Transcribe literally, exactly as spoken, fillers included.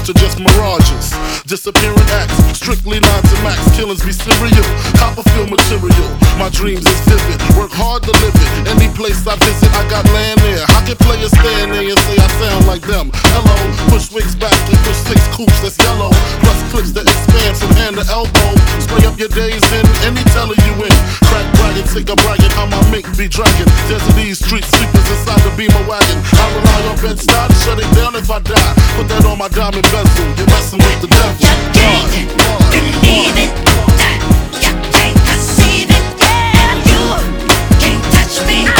to just mirages. Disappearing acts, strictly nine to max. Killings be serial, Copperfield material. My dreams is vivid, work hard to live it. Any place I visit, I got land there. How can players stand there and say I sound like them? Hello, push wigs back and push six coops that's yellow. Plus clips that expand from hand to elbow. Spray up your days in any teller you in. Crack bragging, take a bragging, how my mink be dragging. Desert these street sweepers inside the beamer wagon. I rely on Bed-Stuy to shut it down if I die. Put that on my diamond bezel, you're messing with the devil. You can't believe it, you can't conceive it, and you can't touch me.